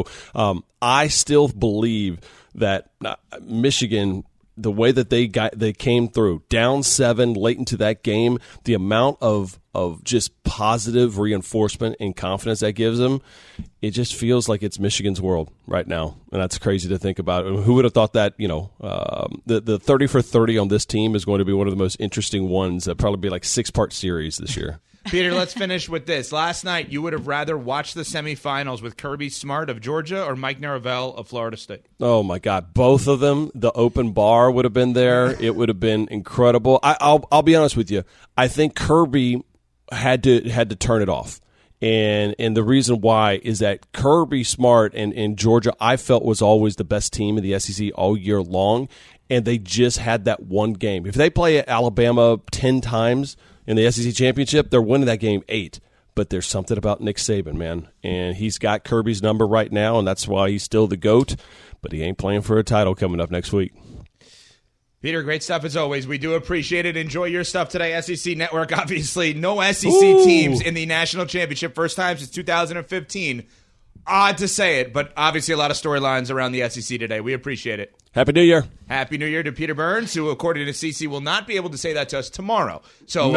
[SPEAKER 12] I still believe that Michigan, the way that they came through, down 7 late into that game, the amount of just positive reinforcement and confidence that gives them, it just feels like it's Michigan's world right now, and that's crazy to think about. Who would have thought that? The 30 for 30 on this team is going to be one of the most interesting ones. That'll probably be like 6-part series this year.
[SPEAKER 4] Peter, let's finish with this. Last night, you would have rather watched the semifinals with Kirby Smart of Georgia or Mike Norvell of Florida State?
[SPEAKER 12] Oh, my God. Both of them. The open bar would have been there. It would have been incredible. I'll be honest with you. I think Kirby had to turn it off. And the reason why is that Kirby Smart and Georgia, I felt, was always the best team in the SEC all year long, and they just had that one game. If they play Alabama 10 times in the SEC championship, they're winning that game 8. But there's something about Nick Saban, man. And he's got Kirby's number right now, and that's why he's still the GOAT. But he ain't playing for a title coming up next week.
[SPEAKER 4] Peter, great stuff as always. We do appreciate it. Enjoy your stuff today. SEC Network, obviously. No SEC teams in the national championship. First time since 2015. Odd to say it, but obviously a lot of storylines around the SEC today. We appreciate it.
[SPEAKER 12] Happy New Year.
[SPEAKER 4] Happy New Year to Peter Burns, who, according to CC, will not be able to say that to us tomorrow. So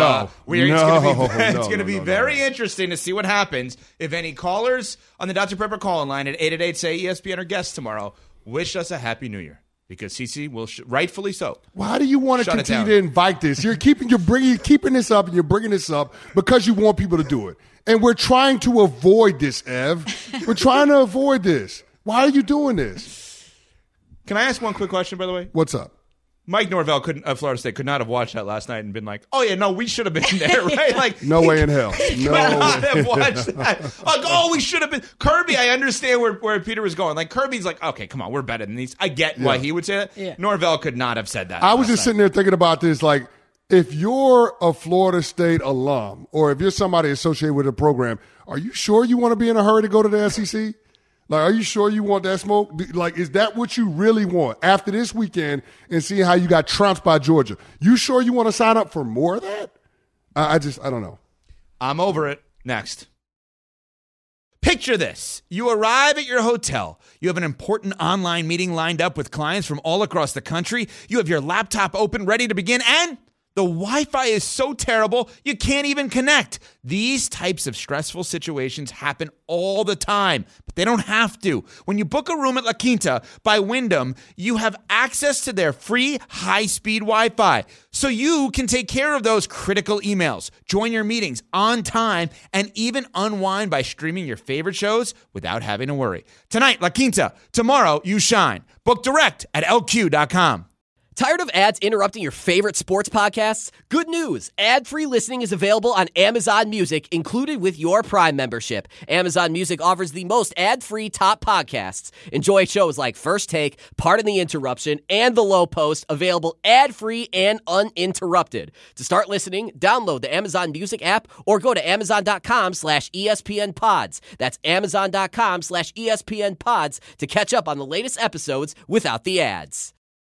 [SPEAKER 4] it's going to be very interesting to see what happens if any callers on the Dr. Pepper call-in line at 888-SAY-ESPN or guests tomorrow wish us a Happy New Year. Because CC will, rightfully so.
[SPEAKER 6] Why do you want to continue to invite this? You're keeping this up, and you're bringing this up because you want people to do it. And we're trying to avoid this, Ev. We're trying to avoid this. Why are you doing this?
[SPEAKER 4] Can I ask one quick question, by the way?
[SPEAKER 6] What's up?
[SPEAKER 4] Mike Norvell of Florida State could not have watched that last night and been like, "Oh yeah, no, we should have been there, right?" Like,
[SPEAKER 6] no way in hell.
[SPEAKER 4] No way. Have watched that. Like, oh, we should have been. Kirby, I understand where Peter was going. Like, Kirby's like, okay, come on, we're better than these. I get why he would say that. Yeah. Norvell could not have said that.
[SPEAKER 6] I was just sitting there thinking about this, like, if you're a Florida State alum or if you're somebody associated with a program, are you sure you want to be in a hurry to go to the SEC? Like, are you sure you want that smoke? Like, is that what you really want after this weekend and seeing how you got trounced by Georgia? You sure you want to sign up for more of that? I don't know.
[SPEAKER 4] I'm over it. Next. Picture this. You arrive at your hotel. You have an important online meeting lined up with clients from all across the country. You have your laptop open, ready to begin, and the Wi-Fi is so terrible, you can't even connect. These types of stressful situations happen all the time, but they don't have to. When you book a room at La Quinta by Wyndham, you have access to their free high-speed Wi-Fi, so you can take care of those critical emails, join your meetings on time, and even unwind by streaming your favorite shows without having to worry. Tonight, La Quinta. Tomorrow, you shine. Book direct at LQ.com.
[SPEAKER 13] Tired of ads interrupting your favorite sports podcasts? Good news! Ad-free listening is available on Amazon Music, included with your Prime membership. Amazon Music offers the most ad-free top podcasts. Enjoy shows like First Take, Pardon the Interruption, and The Low Post, available ad-free and uninterrupted. To start listening, download the Amazon Music app or go to Amazon.com/ESPN Pods. That's Amazon.com/ESPN Pods to catch up on the latest episodes without the ads.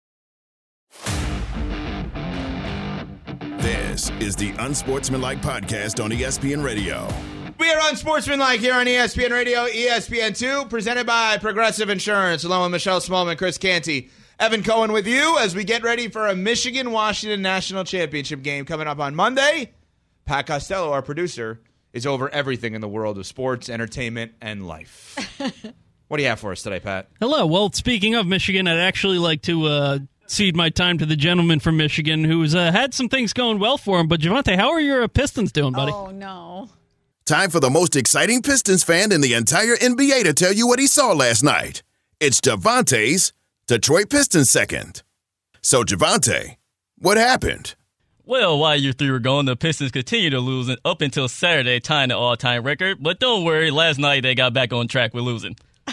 [SPEAKER 5] This is the Unsportsmanlike Podcast on ESPN Radio.
[SPEAKER 4] We are Unsportsmanlike here on ESPN Radio, ESPN2, presented by Progressive Insurance, along with Michelle Smallman, Chris Canty, Evan Cohen with you as we get ready for a Michigan-Washington National Championship game coming up on Monday. Pat Costello, our producer, is over everything in the world of sports, entertainment, and life. What do you have for us today, Pat?
[SPEAKER 14] Hello. Well, speaking of Michigan, I'd actually like to cede my time to the gentleman from Michigan who's had some things going well for him. But, Javante, how are your Pistons doing, buddy?
[SPEAKER 7] Oh, no.
[SPEAKER 5] Time for the most exciting Pistons fan in the entire NBA to tell you what he saw last night. It's Javante's Detroit Pistons second. So, Javante, what happened?
[SPEAKER 15] Well, while you three were gone, the Pistons continued to lose up until Saturday, tying the all-time record. But don't worry, last night they got back on track with losing.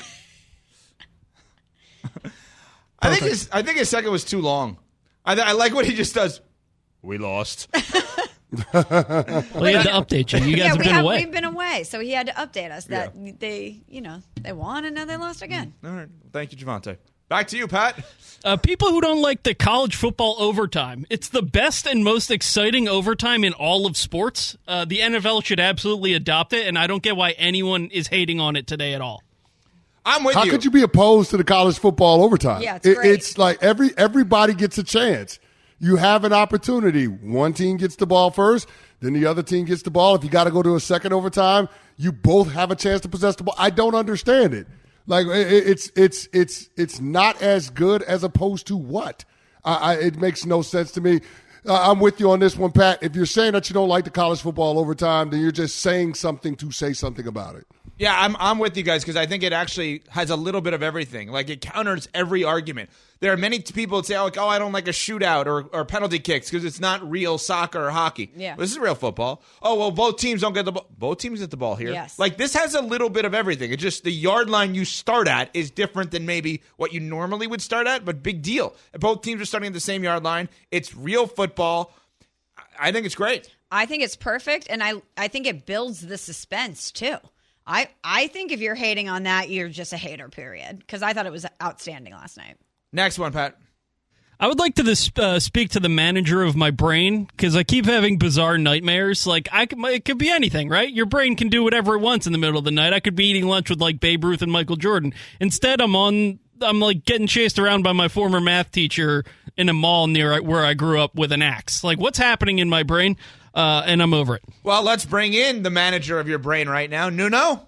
[SPEAKER 4] I think his second was too long. I like what he just does. We lost.
[SPEAKER 14] Well, he had to update you. You guys have been away.
[SPEAKER 7] We've been away, so he had to update us that they won and now they lost again.
[SPEAKER 4] All right. Thank you, Javante. Back to you, Pat.
[SPEAKER 14] People who don't like the college football overtime, it's the best and most exciting overtime in all of sports. The NFL should absolutely adopt it, and I don't get why anyone is hating on it today at all.
[SPEAKER 4] I'm with you.
[SPEAKER 6] How could you be opposed to the college football overtime?
[SPEAKER 7] Yeah, it's great.
[SPEAKER 6] It's like everybody gets a chance. You have an opportunity. One team gets the ball first, then the other team gets the ball. If you got to go to a second overtime, you both have a chance to possess the ball. I don't understand it. Like it's not as good as opposed to what? It makes no sense to me. I'm with you on this one, Pat. If you're saying that you don't like the college football overtime, then you're just saying something to say something about it.
[SPEAKER 4] Yeah, I'm with you guys because I think it actually has a little bit of everything. Like, it counters every argument. There are many people that say, like, I don't like a shootout or penalty kicks because it's not real soccer or hockey.
[SPEAKER 7] Yeah.
[SPEAKER 4] This is real football. Oh, well, both teams don't get the ball. Both teams get the ball here.
[SPEAKER 7] Yes.
[SPEAKER 4] Like, this has a little bit of everything. It's just the yard line you start at is different than maybe what you normally would start at, but big deal. Both teams are starting at the same yard line. It's real football. I think it's great.
[SPEAKER 7] I think it's perfect, and I think it builds the suspense, too. I think if you're hating on that, you're just a hater, period, because I thought it was outstanding last night.
[SPEAKER 4] Next one, Pat.
[SPEAKER 14] I would like to speak to the manager of my brain because I keep having bizarre nightmares. Like it could be anything, right? Your brain can do whatever it wants in the middle of the night. I could be eating lunch with like Babe Ruth and Michael Jordan. Instead, I'm like getting chased around by my former math teacher in a mall near where I grew up with an axe. Like, what's happening in my brain? And I'm over it.
[SPEAKER 4] Well, let's bring in the manager of your brain right now, Nuno.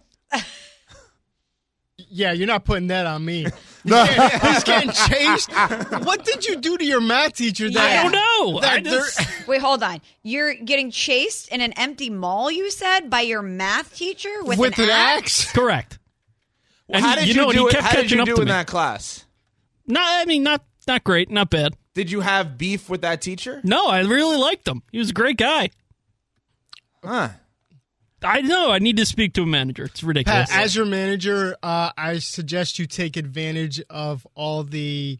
[SPEAKER 16] Yeah, you're not putting that on me. He's getting chased. What did you do to your math teacher?
[SPEAKER 14] I don't know.
[SPEAKER 7] Wait, hold on. You're getting chased in an empty mall, you said, by your math teacher with an axe?
[SPEAKER 14] Correct.
[SPEAKER 4] Well, how did you do in that class?
[SPEAKER 14] Not great, not bad.
[SPEAKER 4] Did you have beef with that teacher?
[SPEAKER 14] No, I really liked him. He was a great guy.
[SPEAKER 4] Huh.
[SPEAKER 14] I know. I need to speak to a manager. It's ridiculous.
[SPEAKER 16] Pat, as your manager, I suggest you take advantage of all the,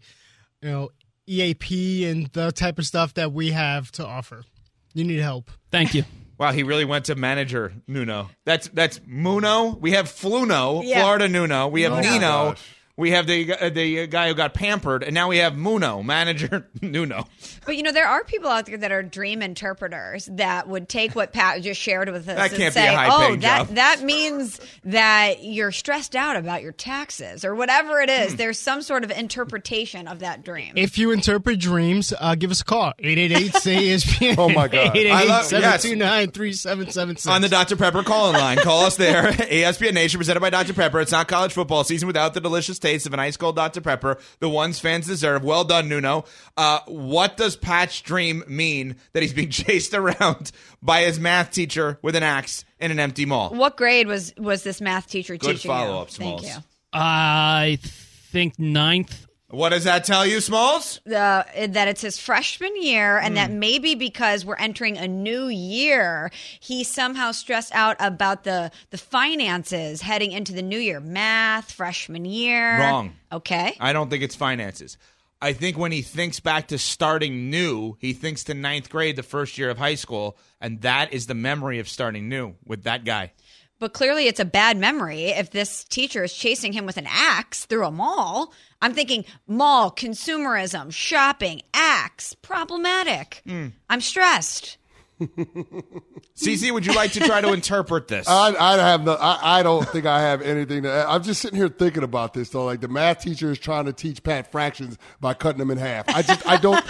[SPEAKER 16] EAP and the type of stuff that we have to offer. You need help.
[SPEAKER 14] Thank you.
[SPEAKER 4] Wow, he really went to manager Nuno. That's Muno. We have Fluno,
[SPEAKER 7] Yeah.
[SPEAKER 4] Florida Nuno. We have
[SPEAKER 7] Muno.
[SPEAKER 4] Nino.
[SPEAKER 6] Gosh.
[SPEAKER 4] We have the guy who got pampered, and now we have Muno, manager Nuno.
[SPEAKER 7] But, there are people out there that are dream interpreters that would take what Pat just shared with us
[SPEAKER 4] That
[SPEAKER 7] and
[SPEAKER 4] can't be
[SPEAKER 7] say,
[SPEAKER 4] a high-paying job."
[SPEAKER 7] that means that you're stressed out about your taxes or whatever it is. There's some sort of interpretation of that dream.
[SPEAKER 16] If you interpret dreams, give us a call. 888-SAY-ESPN.
[SPEAKER 6] Oh, my God.
[SPEAKER 16] 888-729-3776.
[SPEAKER 4] On the Dr. Pepper call-in line. Call us there. ESPN Nation presented by Dr. Pepper. It's not college football season without the delicious taste of an ice-cold Dr. Pepper, the ones fans deserve. Well done, Nuno. What does Pat's dream mean that he's being chased around by his math teacher with an axe in an empty mall?
[SPEAKER 7] What grade was this math teacher
[SPEAKER 4] Good
[SPEAKER 7] teaching
[SPEAKER 4] follow-up,
[SPEAKER 7] you?
[SPEAKER 4] Smalls.
[SPEAKER 7] Thank you.
[SPEAKER 14] I think 9th.
[SPEAKER 4] What does that tell you, Smalls?
[SPEAKER 7] That it's his freshman year, and that maybe because we're entering a new year, he's somehow stressed out about the finances heading into the new year. Math, freshman year.
[SPEAKER 4] Wrong.
[SPEAKER 7] Okay.
[SPEAKER 4] I don't think it's finances. I think when he thinks back to starting new, he thinks to 9th grade, the first year of high school, and that is the memory of starting new with that guy.
[SPEAKER 7] But clearly it's a bad memory if this teacher is chasing him with an axe through a mall. I'm thinking mall, consumerism, shopping, axe, problematic. I'm stressed.
[SPEAKER 4] CC, would you like to try to interpret this?
[SPEAKER 6] I don't think I have anything to add. I'm just sitting here thinking about this though. Like the math teacher is trying to teach Pat fractions by cutting them in half. I don't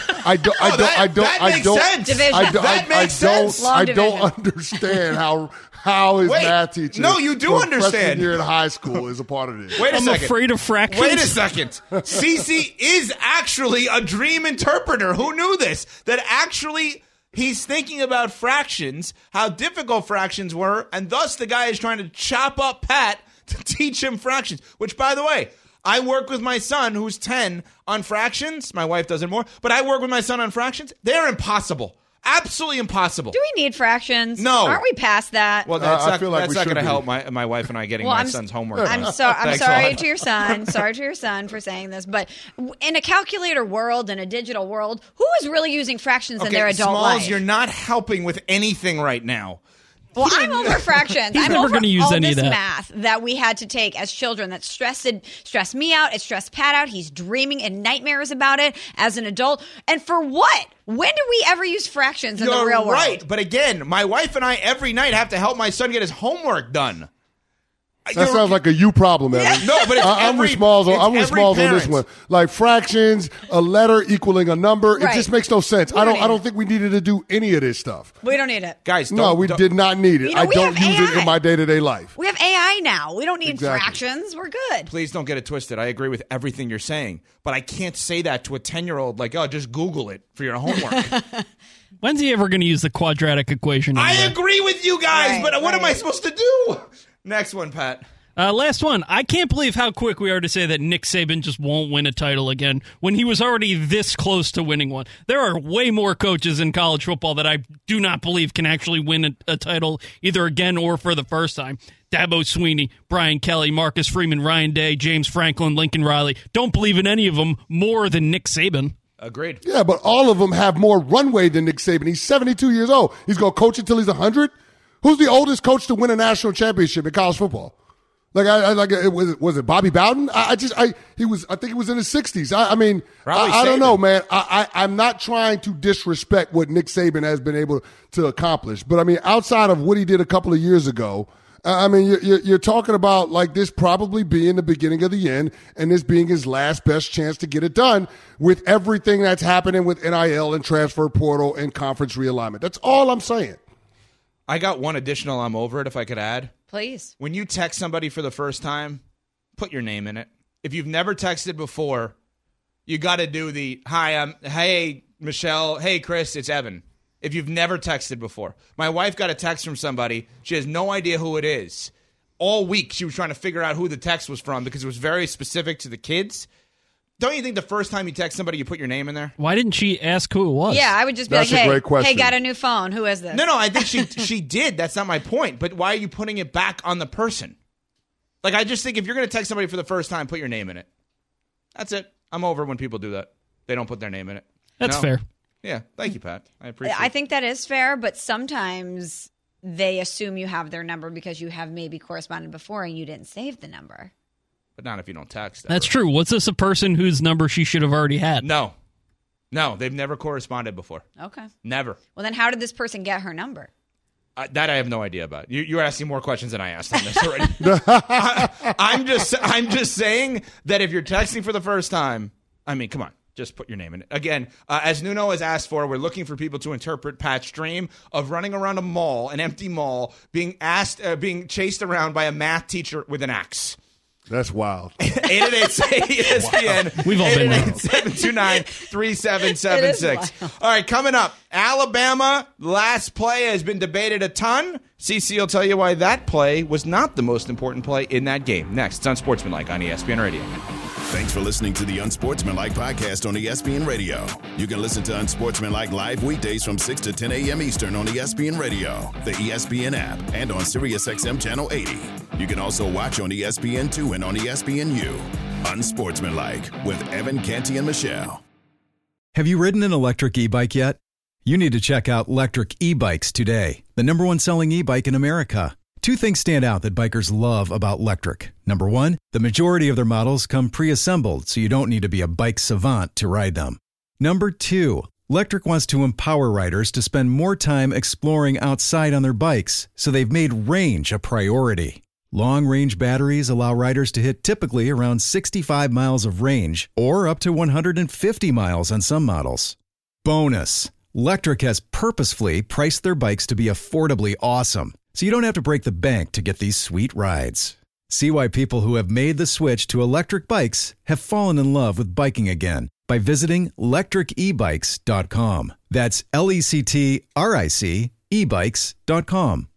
[SPEAKER 6] understand how his math teacher.
[SPEAKER 4] No, you do understand.
[SPEAKER 6] Freshman year in high school is a part of this.
[SPEAKER 14] I'm afraid of fractions.
[SPEAKER 4] Wait a second. CC is actually a dream interpreter. Who knew this? That actually he's thinking about fractions, how difficult fractions were, and thus the guy is trying to chop up Pat to teach him fractions. Which, by the way, I work with my son, who's 10, on fractions. My wife does it more. But I work with my son on fractions. They're impossible. Absolutely impossible.
[SPEAKER 7] Do we need fractions?
[SPEAKER 4] No.
[SPEAKER 7] Aren't we past that?
[SPEAKER 4] Well, that's not going
[SPEAKER 6] should
[SPEAKER 4] to
[SPEAKER 6] be.
[SPEAKER 4] help my wife and I getting my son's homework.
[SPEAKER 7] I'm
[SPEAKER 4] done.
[SPEAKER 7] sorry
[SPEAKER 4] Thanks
[SPEAKER 7] to your son. Sorry to your son for saying this. But in a calculator world, in a digital world, who is really using fractions in their adult
[SPEAKER 4] Smalls,
[SPEAKER 7] life?
[SPEAKER 4] you're not helping with anything right now.
[SPEAKER 7] Well, I'm over fractions.
[SPEAKER 14] He's
[SPEAKER 7] I'm
[SPEAKER 14] never
[SPEAKER 7] over
[SPEAKER 14] gonna use
[SPEAKER 7] all
[SPEAKER 14] any of
[SPEAKER 7] this
[SPEAKER 14] that.
[SPEAKER 7] math that we had to take as children that stressed me out. It stressed Pat out. He's dreaming and nightmares about it as an adult. And for what? When do we ever use fractions in the real world?
[SPEAKER 4] Right, but again, my wife and I every night have to help my son get his homework done.
[SPEAKER 6] That sounds like a you problem, Evan.
[SPEAKER 4] No, but it's
[SPEAKER 6] I'm
[SPEAKER 4] every,
[SPEAKER 6] with Smalls.
[SPEAKER 4] it's
[SPEAKER 6] I'm with
[SPEAKER 4] every
[SPEAKER 6] Smalls on this
[SPEAKER 4] parent.
[SPEAKER 6] one. Like fractions, a letter equaling a number. It
[SPEAKER 7] Right.
[SPEAKER 6] just makes no sense.
[SPEAKER 7] We
[SPEAKER 6] I
[SPEAKER 7] don't
[SPEAKER 6] don't.
[SPEAKER 7] need
[SPEAKER 6] I don't
[SPEAKER 7] it.
[SPEAKER 6] think we needed to do any of this stuff.
[SPEAKER 7] We don't need it.
[SPEAKER 4] Guys,
[SPEAKER 6] No, we did not need it.
[SPEAKER 7] You know,
[SPEAKER 6] I
[SPEAKER 7] we
[SPEAKER 6] don't
[SPEAKER 7] have
[SPEAKER 6] use it
[SPEAKER 7] AI.
[SPEAKER 6] in my day-to-day life.
[SPEAKER 7] We have AI now. We don't need
[SPEAKER 6] Exactly.
[SPEAKER 7] fractions. We're good.
[SPEAKER 4] Please don't get it twisted. I agree with everything you're saying, but I can't say that to a 10-year-old like, oh, just Google it for your homework.
[SPEAKER 14] When's he ever going to use the quadratic equation?
[SPEAKER 4] I
[SPEAKER 14] anyway?
[SPEAKER 4] agree with you guys,
[SPEAKER 7] Right,
[SPEAKER 4] but what am I
[SPEAKER 7] right.
[SPEAKER 4] supposed to do? Next one, Pat.
[SPEAKER 14] Last one. I can't believe how quick we are to say that Nick Saban just won't win a title again when he was already this close to winning one. There are way more coaches in college football that I do not believe can actually win a title either again or for the first time. Dabo Sweeney, Brian Kelly, Marcus Freeman, Ryan Day, James Franklin, Lincoln Riley. Don't believe in any of them more than Nick Saban.
[SPEAKER 4] Agreed.
[SPEAKER 6] Yeah, but all of them have more runway than Nick Saban. He's 72 years old. He's going to coach until he's 100. Who's the oldest coach to win a national championship in college football? Like was it Bobby Bowden? I think he was in his 60s. I don't know, man. I'm not trying to disrespect what Nick Saban has been able to accomplish, but I mean, outside of what he did a couple of years ago, you're talking about like this probably being the beginning of the end, and this being his last best chance to get it done with everything that's happening with NIL and transfer portal and conference realignment. That's all I'm saying.
[SPEAKER 4] I got one additional I'm over it, if I could add.
[SPEAKER 7] Please.
[SPEAKER 4] When you text somebody for the first time, put your name in it. If you've never texted before, you got to do the, hey, Michelle, hey, Chris, it's Evan. If you've never texted before. My wife got a text from somebody. She has no idea who it is. All week, she was trying to figure out who the text was from because it was very specific to the kids. Don't you think the first time you text somebody, you put your name in there?
[SPEAKER 14] Why didn't she ask who it was?
[SPEAKER 7] Yeah, I would just be
[SPEAKER 6] That's
[SPEAKER 7] like,
[SPEAKER 6] a great question.
[SPEAKER 7] Hey, got a new phone. Who is this?
[SPEAKER 4] No, I think she did. That's not my point. But why are you putting it back on the person? Like, I just think if you're going to text somebody for the first time, put your name in it. That's it. I'm over when people do that. They don't put their name in it.
[SPEAKER 14] That's fair.
[SPEAKER 4] Yeah. Thank you, Pat. I appreciate it.
[SPEAKER 7] I think that is fair, but sometimes they assume you have their number because you have maybe corresponded before and you didn't save the number.
[SPEAKER 4] But not if you don't text.
[SPEAKER 14] That's true. Was this a person whose number she should have already had?
[SPEAKER 4] No, they've never corresponded before.
[SPEAKER 7] Okay.
[SPEAKER 4] Never.
[SPEAKER 7] Well, then how did this person get her number?
[SPEAKER 4] That I have no idea about. You're asking more questions than I asked on this already. I'm just saying that if you're texting for the first time, I mean, come on. Just put your name in it. Again, as Nuno has asked for, we're looking for people to interpret Pat's dream of running around a mall, an empty mall, being chased around by a math teacher with an axe.
[SPEAKER 6] That's wild.
[SPEAKER 4] 888-ESPN.
[SPEAKER 14] We've all been there.
[SPEAKER 4] 888-729-3776. All right, coming up, Alabama, last play has been debated a ton. CC will tell you why that play was not the most important play in that game. Next, it's Unsportsmanlike on ESPN Radio.
[SPEAKER 5] Thanks for listening to the Unsportsmanlike podcast on ESPN Radio. You can listen to Unsportsmanlike live weekdays from 6 to 10 a.m. Eastern on ESPN Radio, the ESPN app, and on SiriusXM Channel 80. You can also watch on ESPN2 and on ESPNU. Unsportsmanlike with Evan, Canty, and Michelle.
[SPEAKER 11] Have you ridden an electric e-bike yet? You need to check out Lectric E-Bikes today, the #1 selling e-bike in America. Two things stand out that bikers love about Lectric. Number one, the majority of their models come pre-assembled, so you don't need to be a bike savant to ride them. Number two, Lectric wants to empower riders to spend more time exploring outside on their bikes, so they've made range a priority. Long-range batteries allow riders to hit typically around 65 miles of range, or up to 150 miles on some models. Bonus, Lectric has purposefully priced their bikes to be affordably awesome, so you don't have to break the bank to get these sweet rides. See why people who have made the switch to electric bikes have fallen in love with biking again by visiting lectricebikes.com. That's LECTRIC ebikes.com.